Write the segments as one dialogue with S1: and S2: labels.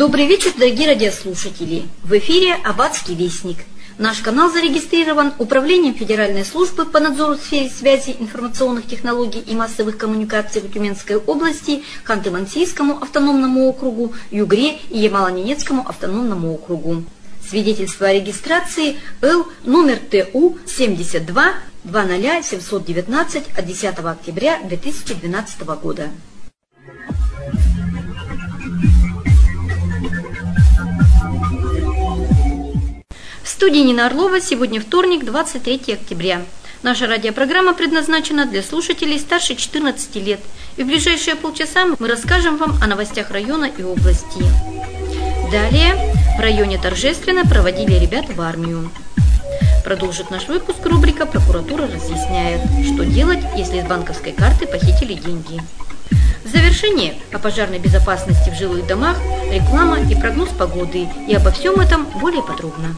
S1: Добрый вечер, дорогие радиослушатели! В эфире «Аббатский вестник». Наш канал зарегистрирован Управлением Федеральной службы по надзору в сфере связи, информационных технологий и массовых коммуникаций в Тюменской области, Ханты-Мансийскому автономному округу, Югре и Ямало-Ненецкому автономному округу. Свидетельство о регистрации Л номер ТУ 72 20719 от 10 октября 2012 года. В студии Нина Орлова. Сегодня вторник, 23 октября. Наша радиопрограмма предназначена для слушателей старше 14 лет. И в ближайшие полчаса мы расскажем вам о новостях района и области. Далее в районе торжественно проводили ребят в армию. Продолжит наш выпуск рубрика «Прокуратура разъясняет, что делать, если из банковской карты похитили деньги». В завершение о пожарной безопасности в жилых домах, реклама и прогноз погоды. И обо всем этом более подробно.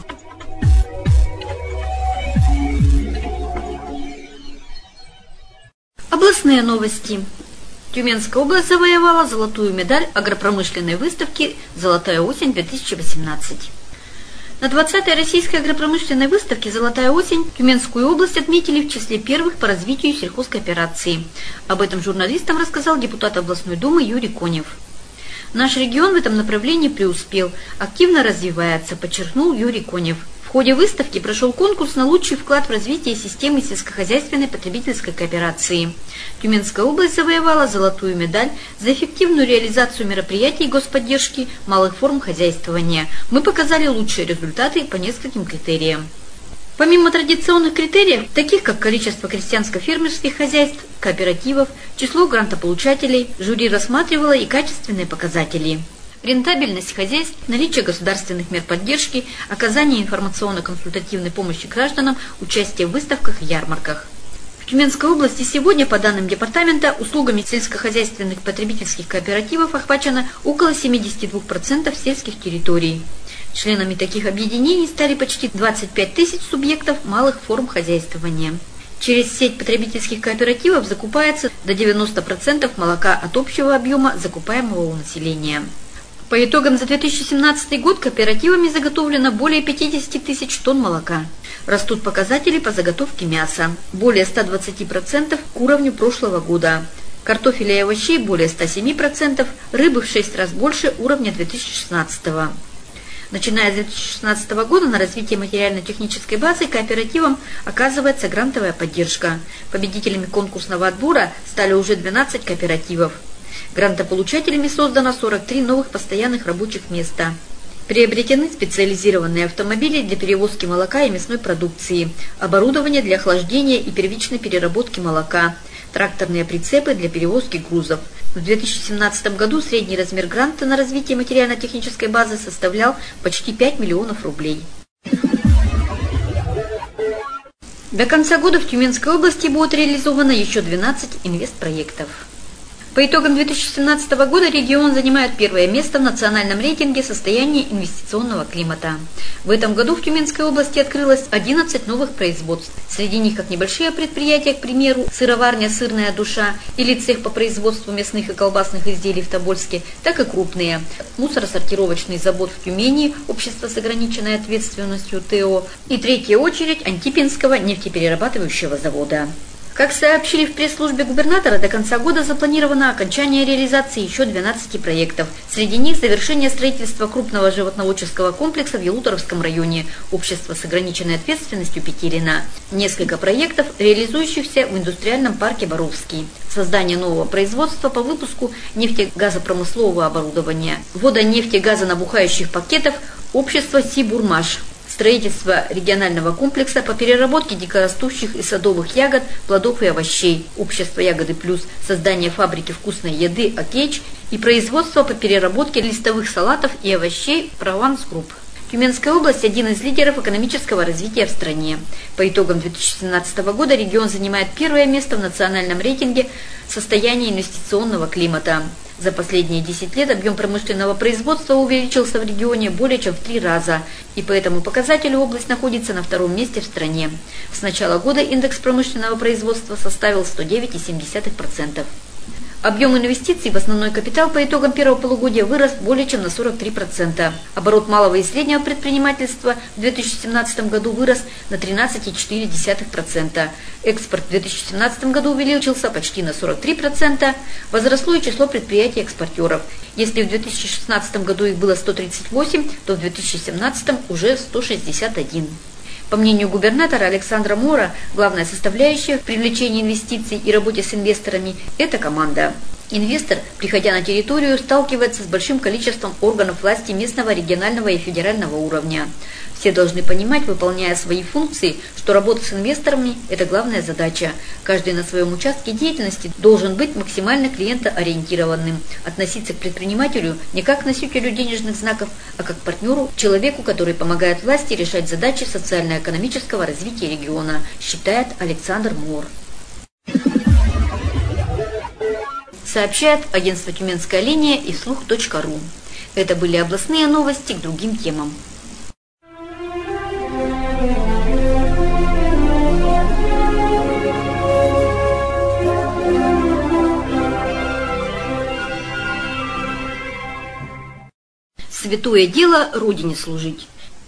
S1: Областные новости. Тюменская область завоевала золотую медаль агропромышленной выставки «Золотая осень-2018». На 20-й российской агропромышленной выставке «Золотая осень» Тюменскую область отметили в числе первых по развитию сельхозкооперации. Об этом журналистам рассказал депутат областной думы Юрий Конев. Наш регион в этом направлении преуспел, активно развивается, подчеркнул Юрий Конев. В ходе выставки прошел конкурс на лучший вклад в развитие системы сельскохозяйственной потребительской кооперации. Тюменская область завоевала золотую медаль за эффективную реализацию мероприятий господдержки малых форм хозяйствования. Мы показали лучшие результаты по нескольким критериям. Помимо традиционных критериев, таких как количество крестьянско-фермерских хозяйств, кооперативов, число грантополучателей, жюри рассматривало и качественные показатели. Рентабельность хозяйств, наличие государственных мер поддержки, оказание информационно-консультативной помощи гражданам, участие в выставках и ярмарках. В Тюменской области сегодня, по данным департамента, услугами сельскохозяйственных потребительских кооперативов охвачено около 72% сельских территорий. Членами таких объединений стали почти 25 тысяч субъектов малых форм хозяйствования. Через сеть потребительских кооперативов закупается до 90% молока от общего объема, закупаемого у населения. По итогам за 2017 год кооперативами заготовлено более 50 тысяч тонн молока. Растут показатели по заготовке мяса. Более 120% к уровню прошлого года. Картофеля и овощей более 107%, рыбы в 6 раз больше уровня 2016 года. Начиная с 2016 года на развитие материально-технической базы кооперативам оказывается грантовая поддержка. Победителями конкурсного отбора стали уже 12 кооперативов. Грантополучателями создано 43 новых постоянных рабочих места. Приобретены специализированные автомобили для перевозки молока и мясной продукции, оборудование для охлаждения и первичной переработки молока, тракторные прицепы для перевозки грузов. В 2017 году средний размер гранта на развитие материально-технической базы составлял почти 5 миллионов рублей. До конца года в Тюменской области будет реализовано еще 12 инвестпроектов. По итогам 2017 года регион занимает первое место в национальном рейтинге состояния инвестиционного климата. В этом году в Тюменской области открылось 11 новых производств. Среди них как небольшие предприятия, к примеру, сыроварня «Сырная душа» или цех по производству мясных и колбасных изделий в Тобольске, так и крупные. Мусоросортировочный завод в Тюмени, общество с ограниченной ответственностью ТО, и третья очередь Антипинского нефтеперерабатывающего завода. Как сообщили в пресс-службе губернатора, до конца года запланировано окончание реализации еще 12 проектов. Среди них завершение строительства крупного животноводческого комплекса в Ялуторовском районе, общество с ограниченной ответственностью Петелина. Несколько проектов, реализующихся в индустриальном парке Боровский. Создание нового производства по выпуску нефтегазопромыслового оборудования. Водонефтегазонабухающих пакетов, общество «Сибурмаш». Строительство регионального комплекса по переработке дикорастущих и садовых ягод, плодов и овощей, общество «Ягоды плюс», создание фабрики вкусной еды «Окейч» и производство по переработке листовых салатов и овощей «Прованс Групп». Тюменская область – один из лидеров экономического развития в стране. По итогам 2017 года регион занимает первое место в национальном рейтинге состояния инвестиционного климата. За последние 10 лет объем промышленного производства увеличился в регионе более чем в 3 раза, и по этому показателю область находится на втором месте в стране. С начала года индекс промышленного производства составил 109,7%. Объем инвестиций в основной капитал по итогам первого полугодия вырос более чем на 43%. Оборот малого и среднего предпринимательства в 2017 году вырос на 13,4%. Экспорт в 2017 году увеличился почти на 43%. Возросло и число предприятий-экспортеров. Если в 2016 году их было 138, то в 2017 уже 161. По мнению губернатора Александра Мора, главная составляющая в привлечении инвестиций и работе с инвесторами – это команда. Инвестор, приходя на территорию, сталкивается с большим количеством органов власти местного, регионального и федерального уровня. Все должны понимать, выполняя свои функции, что работа с инвесторами – это главная задача. Каждый на своем участке деятельности должен быть максимально клиентоориентированным, относиться к предпринимателю не как к носителю денежных знаков, а как к партнеру, человеку, который помогает власти решать задачи социально-экономического развития региона, считает Александр Мор. Сообщает агентство «Тюменская линия» и слух.ру. Это были областные новости к другим темам. Святое дело Родине служить.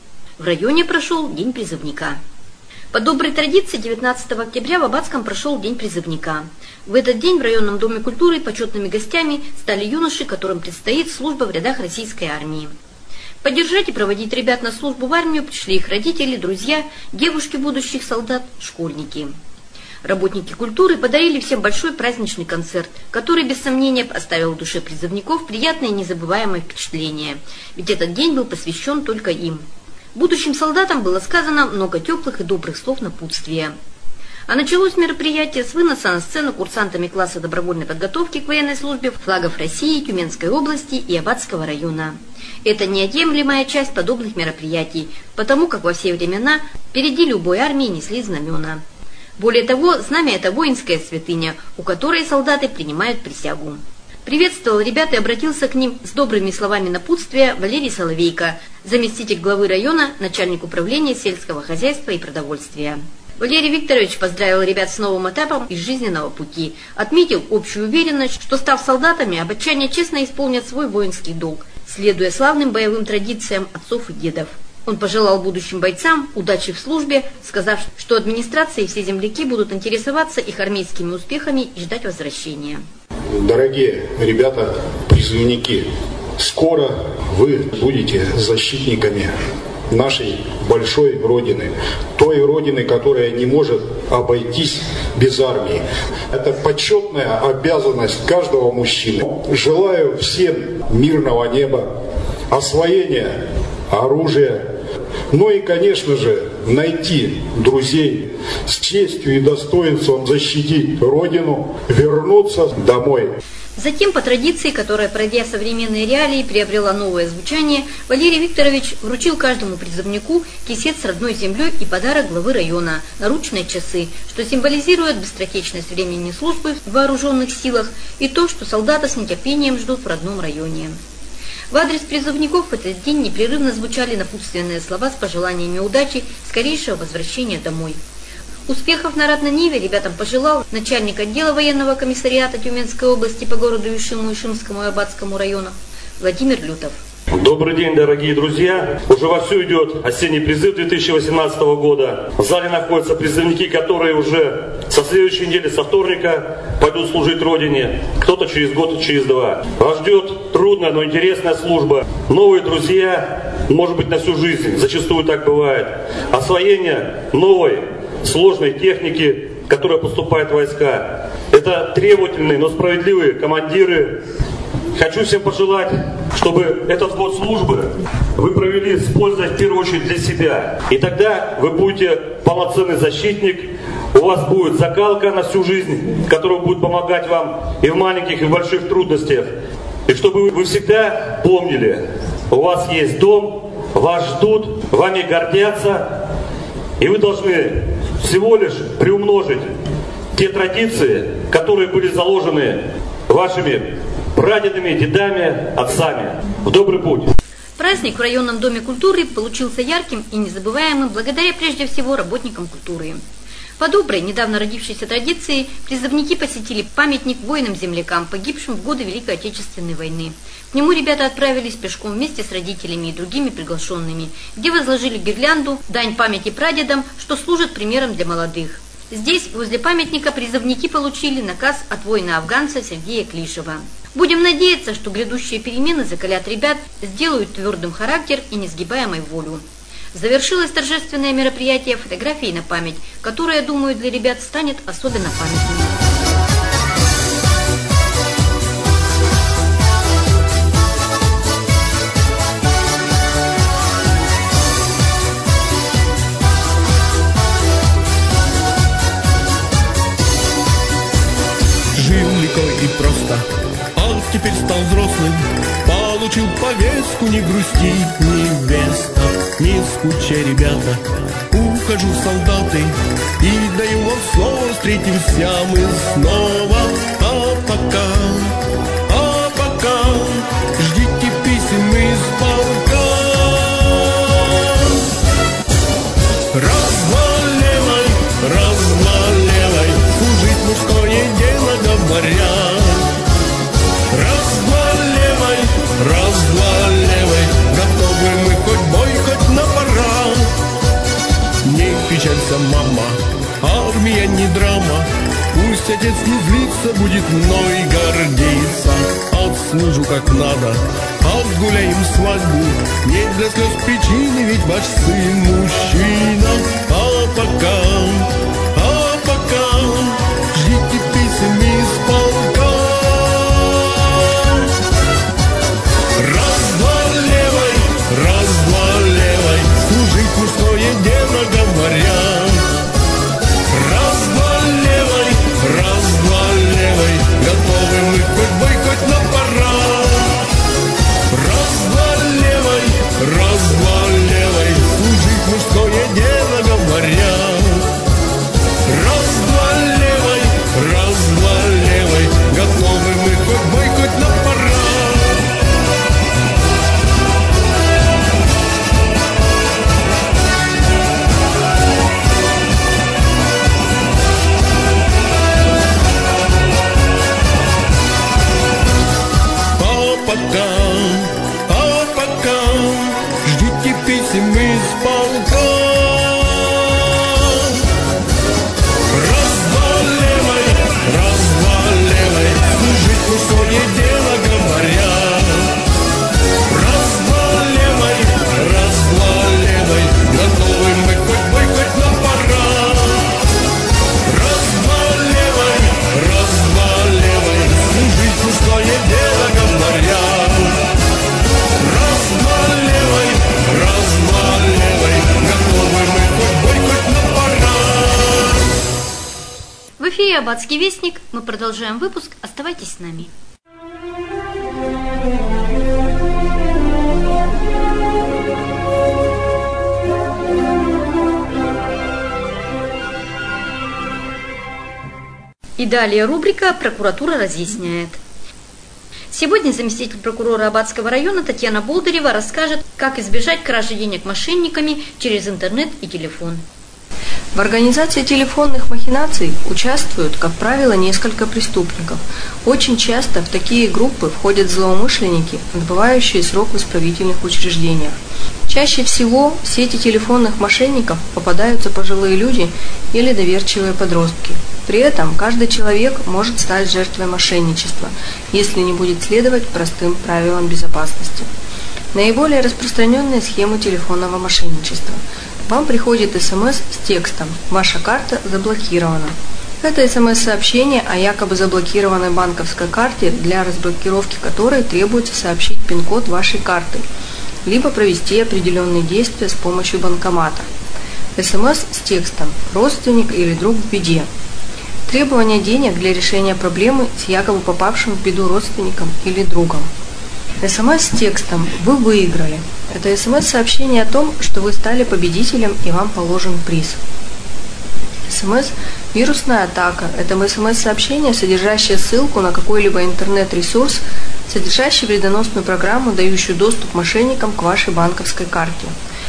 S1: В районе прошел День призывника. По доброй традиции 19 октября в Аббатском прошел День призывника. В этот день в районном доме культуры почетными гостями стали юноши, которым предстоит служба в рядах российской армии. Поддержать и проводить ребят на службу в армию пришли их родители, друзья, девушки будущих солдат, школьники. Работники культуры подарили всем большой праздничный концерт, который, без сомнения, оставил в душе призывников приятное и незабываемое впечатление, ведь этот день был посвящен только им. Будущим солдатам было сказано много теплых и добрых слов напутствия. А началось мероприятие с выноса на сцену курсантами класса добровольной подготовки к военной службе флагов России, Тюменской области и Аббатского района. Это неотъемлемая часть подобных мероприятий, потому как во все времена впереди любой армии несли знамена. Более того, знамя – это воинская святыня, у которой солдаты принимают присягу. Приветствовал ребят и обратился к ним с добрыми словами напутствия Валерий Соловейко, заместитель главы района, начальник управления сельского хозяйства и продовольствия. Валерий Викторович поздравил ребят с новым этапом из жизненного пути, отметил общую уверенность, что, став солдатами, аббатчане честно исполнят свой воинский долг, следуя славным боевым традициям отцов и дедов. Он пожелал будущим бойцам удачи в службе, сказав, что администрация и все земляки будут интересоваться их армейскими успехами и ждать возвращения.
S2: Дорогие ребята, призывники, скоро вы будете защитниками нашей большой Родины, той Родины, которая не может обойтись без армии. Это почетная обязанность каждого мужчины. Желаю всем мирного неба, освоения оружия, ну и, конечно же, найти друзей, с честью и достоинством защитить Родину, вернуться домой.
S1: Затем, по традиции, которая, пройдя современные реалии, приобрела новое звучание, Валерий Викторович вручил каждому призывнику кисет с родной землей и подарок главы района – наручные часы, что символизирует быстротечность времени службы в вооруженных силах и то, что солдаты с нетерпением ждут в родном районе. В адрес призывников в этот день непрерывно звучали напутственные слова с пожеланиями удачи, скорейшего возвращения домой. Успехов на родной ниве ребятам пожелал начальник отдела военного комиссариата Тюменской области по городу Ишиму, Ишимскому и Аббатскому районам Владимир Лютов.
S3: Добрый день, дорогие друзья! Уже вовсю идет осенний призыв 2018 года. В зале находятся призывники, которые уже со следующей недели, со вторника, пойдут служить Родине. Кто-то через год, через два. Вас ждет трудная, но интересная служба. Новые друзья, может быть, на всю жизнь. Зачастую так бывает. Освоение новой, сложной техники, которая поступает в войска. Это требовательные, но справедливые командиры. Хочу всем пожелать, чтобы этот год службы вы провели с пользой в первую очередь для себя. И тогда вы будете полноценный защитник, у вас будет закалка на всю жизнь, которая будет помогать вам и в маленьких, и в больших трудностях. И чтобы вы всегда помнили, у вас есть дом, вас ждут, вами гордятся, и вы должны всего лишь приумножить те традиции, которые были заложены вашими прадедами, дедами, отцами. В добрый путь!
S1: Праздник в районном доме культуры получился ярким и незабываемым благодаря прежде всего работникам культуры. По доброй, недавно родившейся традиции, призывники посетили памятник воинам-землякам, погибшим в годы Великой Отечественной войны. К нему ребята отправились пешком вместе с родителями и другими приглашенными, где возложили гирлянду, дань памяти прадедам, что служит примером для молодых. Здесь, возле памятника, призывники получили наказ от воина-афганца Сергея Клишева. Будем надеяться, что грядущие перемены закалят ребят, сделают твердым характер и несгибаемой волю. Завершилось торжественное мероприятие фотографией на память, которое, думаю, для ребят станет особенно памятным.
S4: Жил легко и просто, а теперь стал взрослым. Получил повестку: не грусти, невеста, не скучай, ребята. Ухожу в солдаты и даю вам слово: встретимся мы снова. А пока ждите писем из полка. Разваливай, служить мужское дело, говорят. Разваливай, готовы мы хоть бой, хоть на парад. Не печалься, мама, армия не драма. Пусть отец не злится, будет мной гордиться. Отслужу как надо, отгуляем свадьбу. Нет для слез причины, ведь ваш сын мужчина. А пока ждите писем из полка. Разваливай, служить мужское дело, говорят. Разваливай, готовы мы хоть бой, хоть на парад. Разваливай, служить мужское дело, говорят. Разваливай, готовы мы хоть бой, хоть на парад. А пока ждите писем из полка. Разваливай, служить мужское дело, говорят. Разваливай, готовы мы хоть бой, хоть на парад. Разваливай, служить мужское дело, говорят. Разваливай, готовы мы хоть бой, хоть на парад.
S1: В эфире «Аббатский вестник». Мы продолжаем выпуск. Оставайтесь с нами. И далее рубрика «Прокуратура разъясняет». Сегодня заместитель прокурора Аббатского района Татьяна Болдырева расскажет, как избежать кражи денег мошенниками через интернет и телефон.
S5: В организации телефонных махинаций участвуют, как правило, несколько преступников. Очень часто в такие группы входят злоумышленники, отбывающие срок в исправительных учреждениях. Чаще всего в сети телефонных мошенников попадаются пожилые люди или доверчивые подростки. При этом каждый человек может стать жертвой мошенничества, если не будет следовать простым правилам безопасности. Наиболее распространенные схемы телефонного мошенничества. Вам приходит СМС с текстом «Ваша карта заблокирована». Это СМС-сообщение о якобы заблокированной банковской карте, для разблокировки которой требуется сообщить пин-код вашей карты, либо провести определенные действия с помощью банкомата. СМС с текстом «Родственник или друг в беде». Требование денег для решения проблемы с якобы попавшим в беду родственником или другом. СМС с текстом «Вы выиграли». Это СМС-сообщение о том, что вы стали победителем и вам положен приз. СМС «Вирусная атака» – это СМС-сообщение, содержащее ссылку на какой-либо интернет-ресурс, содержащий вредоносную программу, дающую доступ мошенникам к вашей банковской карте.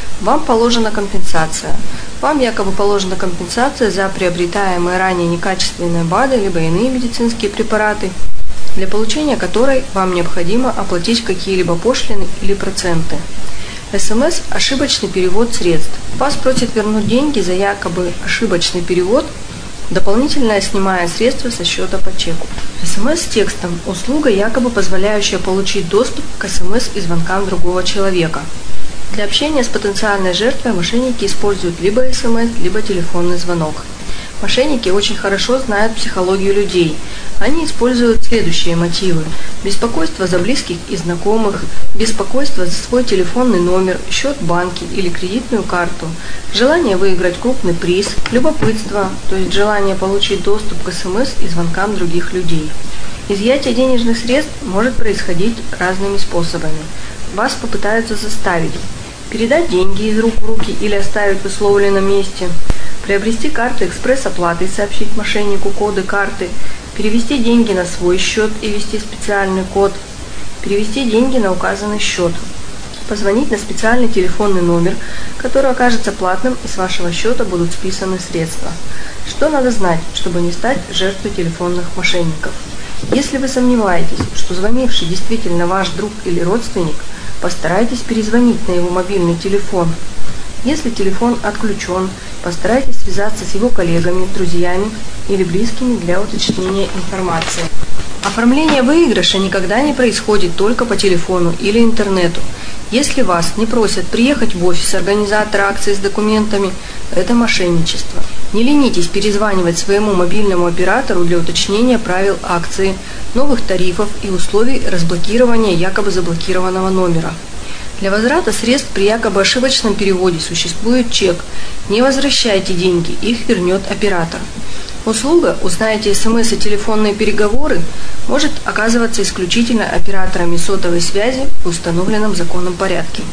S5: Вам положена компенсация. Вам якобы положена компенсация за приобретаемые ранее некачественные БАДы либо иные медицинские препараты, для получения которой вам необходимо оплатить какие-либо пошлины или проценты. СМС – ошибочный перевод средств. Вас просят вернуть деньги за якобы ошибочный перевод, дополнительно снимая средства со счета по чеку. СМС с текстом – услуга, якобы позволяющая получить доступ к СМС и звонкам другого человека. Для общения с потенциальной жертвой мошенники используют либо СМС, либо телефонный звонок. Мошенники очень хорошо знают психологию людей. Они используют следующие мотивы: беспокойство за близких и знакомых, беспокойство за свой телефонный номер, счет в банке или кредитную карту, желание выиграть крупный приз, любопытство, то есть желание получить доступ к СМС и звонкам других людей. Изъятие денежных средств может происходить разными способами. Вас попытаются заставить передать деньги из рук в руки или оставить в условленном месте, приобрести карту экспресс-оплаты и сообщить мошеннику коды карты, перевести деньги на свой счет и ввести специальный код, перевести деньги на указанный счет, позвонить на специальный телефонный номер, который окажется платным, и с вашего счета будут списаны средства. Что надо знать, чтобы не стать жертвой телефонных мошенников? Если вы сомневаетесь, что звонивший действительно ваш друг или родственник, постарайтесь перезвонить на его мобильный телефон. Если телефон отключен, постарайтесь связаться с его коллегами, друзьями или близкими для уточнения информации. Оформление выигрыша никогда не происходит только по телефону или интернету. Если вас не просят приехать в офис организатора акции с документами, это мошенничество. Не ленитесь перезванивать своему мобильному оператору для уточнения правил акции, новых тарифов и условий разблокирования якобы заблокированного номера. Для возврата средств при якобы ошибочном переводе существует чек. Не возвращайте деньги, их вернет оператор. Услуга «Узнаете СМС и телефонные переговоры» может оказываться исключительно операторами сотовой связи в установленном законом порядке.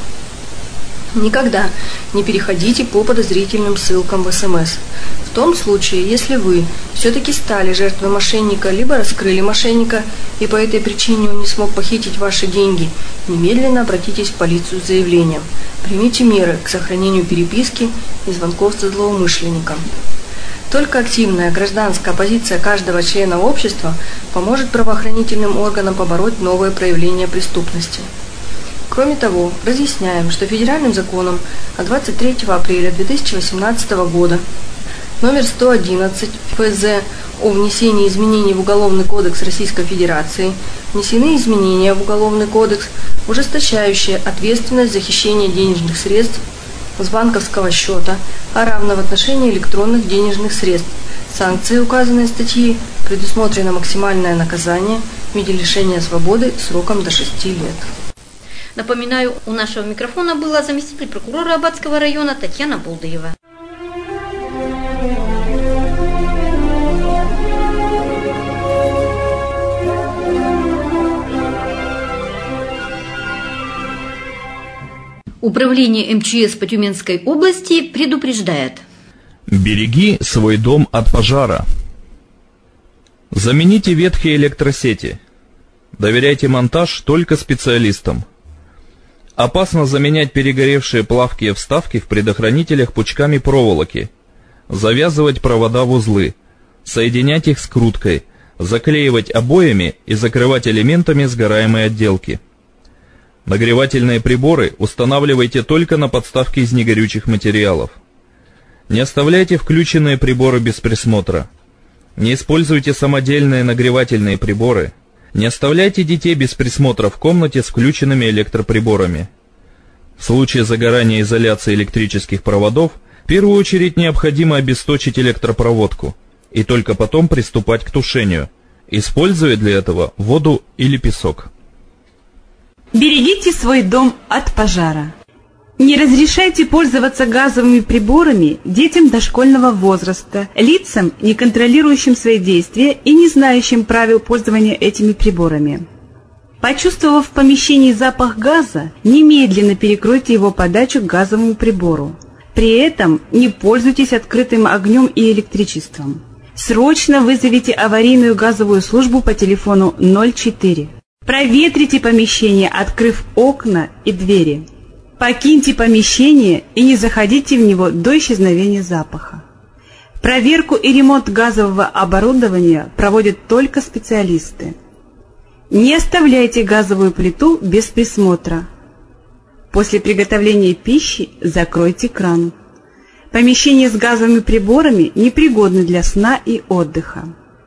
S5: Никогда не переходите по подозрительным ссылкам в СМС. В том случае, если вы все-таки стали жертвой мошенника, либо раскрыли мошенника, и по этой причине он не смог похитить ваши деньги, немедленно обратитесь в полицию с заявлением. Примите меры к сохранению переписки и звонков со злоумышленником. Только активная гражданская позиция каждого члена общества поможет правоохранительным органам побороть новые проявления преступности. Кроме того, разъясняем, что федеральным законом от 23 апреля 2018 года номер 111 ФЗ о внесении изменений в Уголовный кодекс Российской Федерации внесены изменения в Уголовный кодекс, ужесточающие ответственность за хищение денежных средств с банковского счета, а равно в отношении электронных денежных средств. Санкции указанной статьи предусмотрено максимальное наказание в виде лишения свободы сроком до 6 лет.
S1: Напоминаю, у нашего микрофона была заместитель прокурора Аббатского района Татьяна Болдыева. Управление МЧС по Тюменской области предупреждает.
S6: Береги свой дом от пожара. Замените ветхие электросети. Доверяйте монтаж только специалистам. Опасно заменять перегоревшие плавкие вставки в предохранителях пучками проволоки. Завязывать провода в узлы. Соединять их скруткой. Заклеивать обоями и закрывать элементами сгораемой отделки. Нагревательные приборы устанавливайте только на подставке из негорючих материалов. Не оставляйте включенные приборы без присмотра. Не используйте самодельные нагревательные приборы. Не оставляйте детей без присмотра в комнате с включенными электроприборами. В случае загорания изоляции электрических проводов в первую очередь необходимо обесточить электропроводку и только потом приступать к тушению, используя для этого воду или песок.
S7: Берегите свой дом от пожара. Не разрешайте пользоваться газовыми приборами детям дошкольного возраста, лицам, не контролирующим свои действия и не знающим правил пользования этими приборами. Почувствовав в помещении запах газа, немедленно перекройте его подачу к газовому прибору. При этом не пользуйтесь открытым огнем и электричеством. Срочно вызовите аварийную газовую службу по телефону 04. Проветрите помещение, открыв окна и двери. Покиньте помещение и не заходите в него до исчезновения запаха. Проверку и ремонт газового оборудования проводят только специалисты. Не оставляйте газовую плиту без присмотра. После приготовления пищи закройте кран. Помещения с газовыми приборами непригодны для сна и отдыха.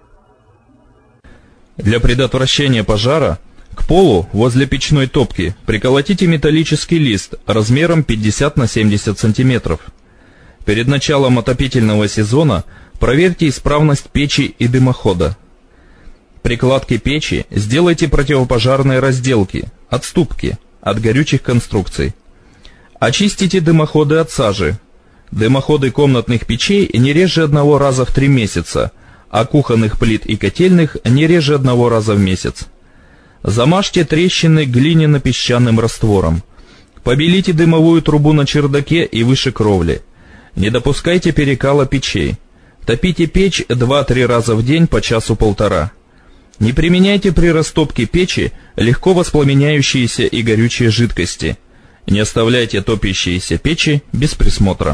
S6: Для предотвращения пожара к полу возле печной топки приколотите металлический лист размером 50 на 70 сантиметров. Перед началом отопительного сезона проверьте исправность печи и дымохода. При кладке печи сделайте противопожарные разделки, отступки от горючих конструкций. Очистите дымоходы от сажи. Дымоходы комнатных печей не реже 1 раза в 3 месяца, а кухонных плит и котельных не реже 1 раза в месяц. Замажьте трещины глиняно-песчаным раствором. Побелите дымовую трубу на чердаке и выше кровли. Не допускайте перекала печей. Топите печь 2-3 раза в день по часу-полтора. Не применяйте при растопке печи легко воспламеняющиеся и горючие жидкости. Не оставляйте топящиеся печи без присмотра.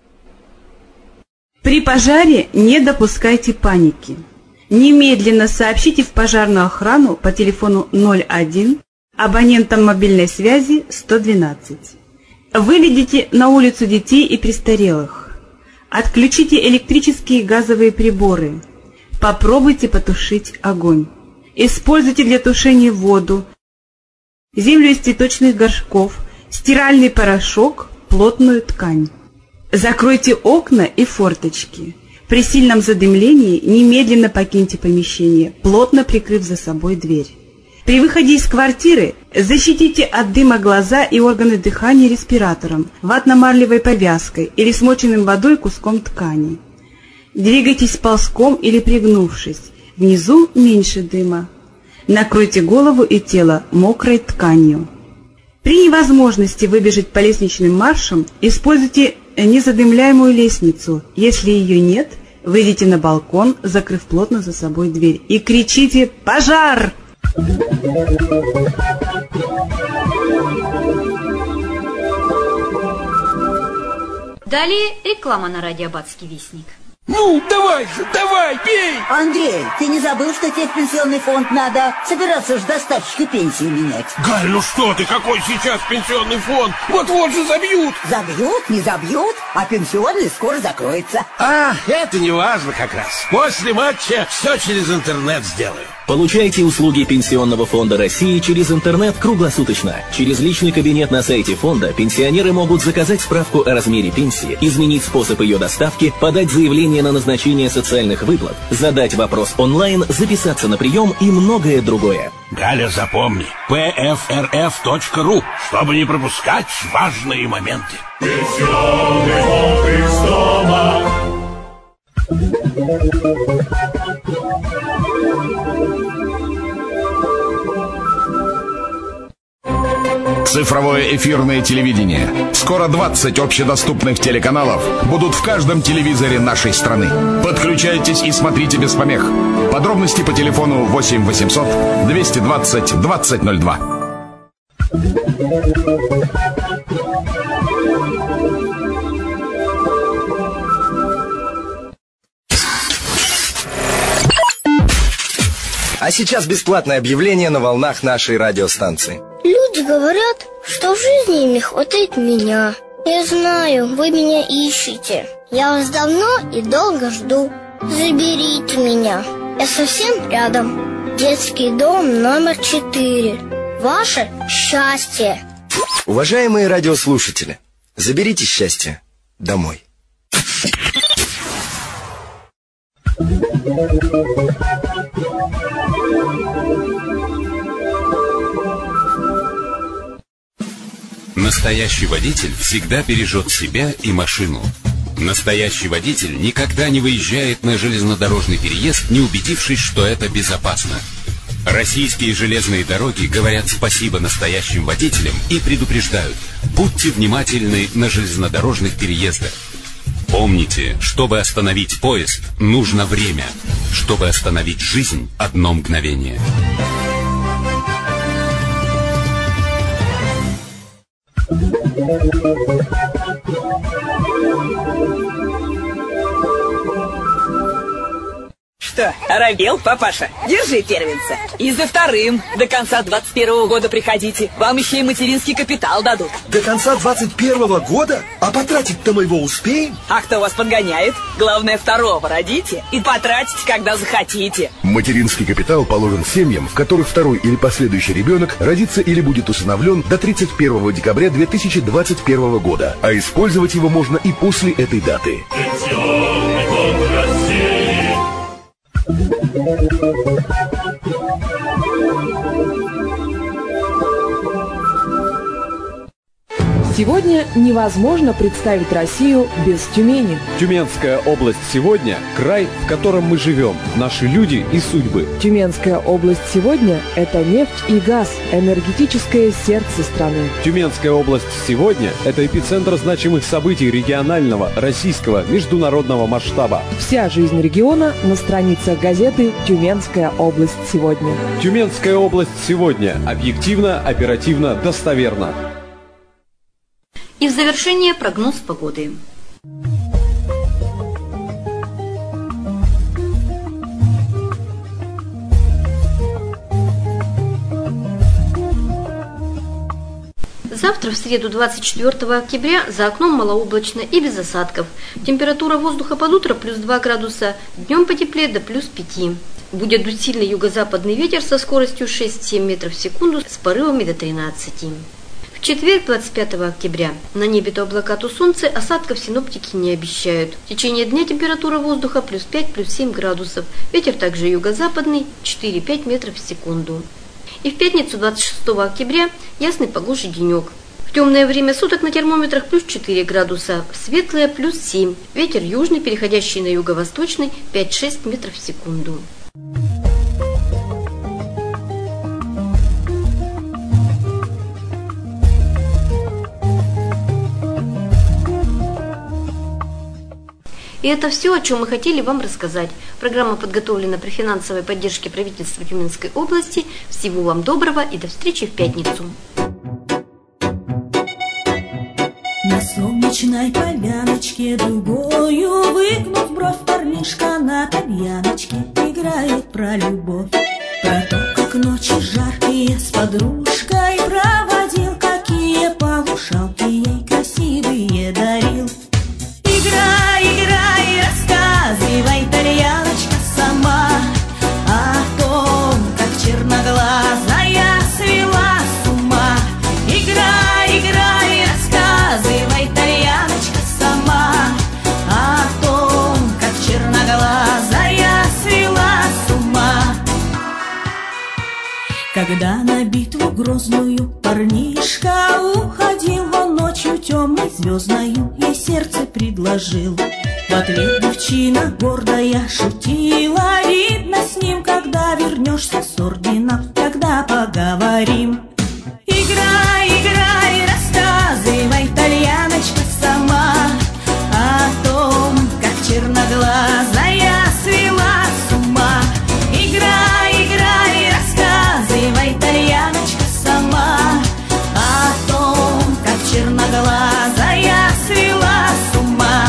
S7: При пожаре не допускайте паники. Немедленно сообщите в пожарную охрану по телефону 01 абонентам мобильной связи 112. Выведите на улицу детей и престарелых. Отключите электрические и газовые приборы. Попробуйте потушить огонь. Используйте для тушения воду, землю из цветочных горшков, стиральный порошок, плотную ткань. Закройте окна и форточки. При сильном задымлении немедленно покиньте помещение, плотно прикрыв за собой дверь. При выходе из квартиры защитите от дыма глаза и органы дыхания респиратором, ватно-марлевой повязкой или смоченным водой куском ткани. Двигайтесь ползком или пригнувшись. Внизу меньше дыма. Накройте голову и тело мокрой тканью. При невозможности выбежать по лестничным маршам используйте незадымляемую лестницу. Если ее нет, выйдите на балкон, закрыв плотно за собой дверь, и кричите «Пожар!».
S1: Далее реклама на радио «Аббатский вестник».
S8: Ну, давай же, давай, пей!
S9: Андрей, ты не забыл, что тебе в пенсионный фонд надо? Собираться ж достаточно пенсии менять.
S8: Галь, ну что ты, какой сейчас пенсионный фонд? Вот-вот же забьют!
S9: Забьют, не забьют, а пенсионный скоро закроется.
S8: А, это не важно как раз. После матча все через интернет сделаю.
S10: Получайте услуги Пенсионного фонда России через интернет круглосуточно. Через личный кабинет на сайте фонда пенсионеры могут заказать справку о размере пенсии, изменить способ ее доставки, подать заявление на назначение социальных выплат, задать вопрос онлайн, записаться на прием и многое другое.
S8: Галя, запомни, pfrf.ru, чтобы не пропускать важные моменты.
S4: Пенсионный фонд из дома.
S11: Цифровое эфирное телевидение. Скоро 20 общедоступных телеканалов будут в каждом телевизоре нашей страны. Подключайтесь и смотрите без помех. Подробности по телефону 8 800 220 2002.
S12: А сейчас бесплатное объявление на волнах нашей радиостанции.
S13: Люди говорят, что в жизни им не хватает меня. Я знаю, вы меня ищете. Я вас давно и долго жду. Заберите меня. Я совсем рядом. Детский дом номер 4. Ваше счастье.
S12: Уважаемые радиослушатели, заберите счастье домой.
S14: Настоящий водитель всегда бережет себя и машину. Настоящий водитель никогда не выезжает на железнодорожный переезд, не убедившись, что это безопасно. Российские железные дороги говорят спасибо настоящим водителям и предупреждают: будьте внимательны на железнодорожных переездах. Помните, чтобы остановить поезд, нужно время. Чтобы остановить жизнь, 1 мгновение.
S15: Что, оробел, папаша? Держи первенца. И за вторым. До конца 21-го года приходите. Вам еще и материнский капитал дадут.
S16: До конца 21-го года? А потратить-то мы его успеем?
S15: А кто вас подгоняет? Главное, второго родите и потратите, когда захотите.
S17: Материнский капитал положен семьям, в которых второй или последующий ребенок родится или будет усыновлен до 31 декабря 2021 года. А использовать его можно и после этой даты.
S18: Сегодня невозможно представить Россию без Тюмени.
S19: Тюменская область сегодня – край, в котором мы живем, наши люди и судьбы.
S18: Тюменская область сегодня – это нефть и газ, энергетическое сердце страны.
S19: Тюменская область сегодня – это эпицентр значимых событий регионального, российского, международного масштаба.
S18: Вся жизнь региона на страницах газеты «Тюменская область сегодня».
S19: Тюменская область сегодня – объективно, оперативно, достоверно.
S1: И в завершение прогноз погоды. Завтра, в среду 24 октября, за окном малооблачно и без осадков. Температура воздуха под утро плюс 2 градуса, днем потеплее до плюс 5. Будет дуть сильный юго-западный ветер со скоростью 6-7 метров в секунду с порывами до 13. В четверг, 25 октября, на небе то облака, то солнце, осадков синоптики не обещают. В течение дня температура воздуха плюс 5, плюс 7 градусов. Ветер также юго-западный 4-5 метров в секунду. И в пятницу, 26 октября, ясный погожий денек. В темное время суток на термометрах плюс 4 градуса, в светлое плюс 7. Ветер южный, переходящий на юго-восточный 5-6 метров в секунду. И это все, о чем мы хотели вам рассказать. Программа подготовлена при финансовой поддержке правительства Тюменской области. Всего вам доброго и до встречи в пятницу.
S20: На солнечной поляночке дугою выгнув бровь, парнишка на тальяночке играет про любовь. Про то, как ночи жаркие с подружкой проводил, какие полушалки ей красивые дарил. Играй, играй, рассказывай, итальяночка, сама о том, как черноглазая свела с ума. Играй, играй, рассказывай, итальяночка, сама о том, как черноглазая свела с ума. Когда на битву грозную парнишка уходил, он ночью темной звездною ей сердце предложил. В ответ девчина гордая шутила: видно, с ним, когда вернешься с орденом, тогда поговорим. Играй, играй, рассказывай, итальяночка, сама о том, как черноглазая свела с ума. Играй, играй, рассказывай, итальяночка, сама о том, как черноглазая свела с ума.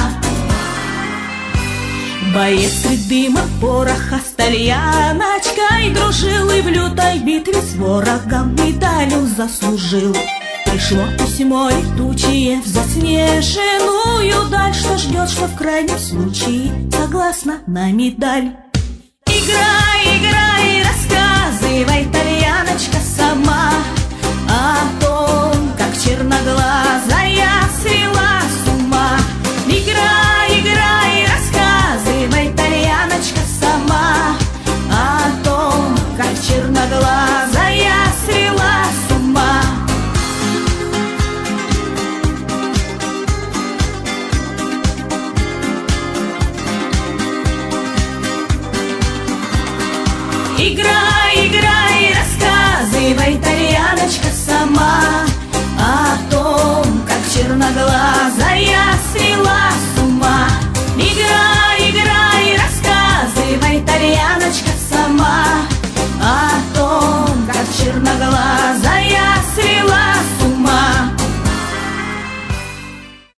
S20: Боец средь дыма пороха с тальяночкой дружил и в лютой битве с ворогом медалью заслужил. Пришло письмо летучее в заснеженную даль, что ждет, что в крайнем случае согласна на медаль. Играй, играй, рассказывай, итальяночка, сама о том, как черноглазая свела с ума. Играй, играй, рассказывай, итальяночка, сама о том, как черноглазая свела с ума. Играй, играй, рассказывай, итальяночка, сама о том, как черноглазая свела с ума. Играй, играй, рассказывай, итальяночка, сама о том, как черноглазая